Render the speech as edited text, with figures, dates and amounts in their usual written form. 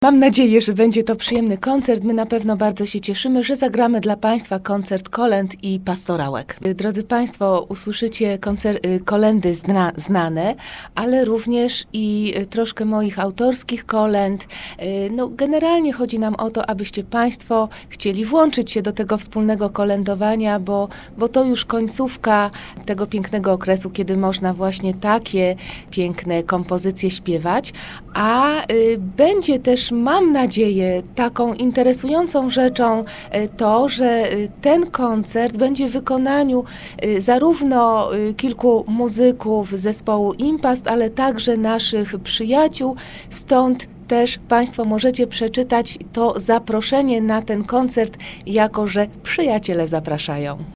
Mam nadzieję, że będzie to przyjemny koncert. My na pewno bardzo się cieszymy, że zagramy dla Państwa koncert kolęd i pastorałek. Drodzy Państwo, usłyszycie kolędy znane, ale również i troszkę moich autorskich kolęd. Generalnie chodzi nam o to, abyście Państwo chcieli włączyć się do tego wspólnego kolędowania, bo to już końcówka tego pięknego okresu, kiedy można właśnie takie piękne kompozycje śpiewać, a będzie też, mam nadzieję, taką interesującą rzeczą to, że ten koncert będzie w wykonaniu zarówno kilku muzyków zespołu Impast, ale także naszych przyjaciół, stąd też Państwo możecie przeczytać to zaproszenie na ten koncert, jako że przyjaciele zapraszają.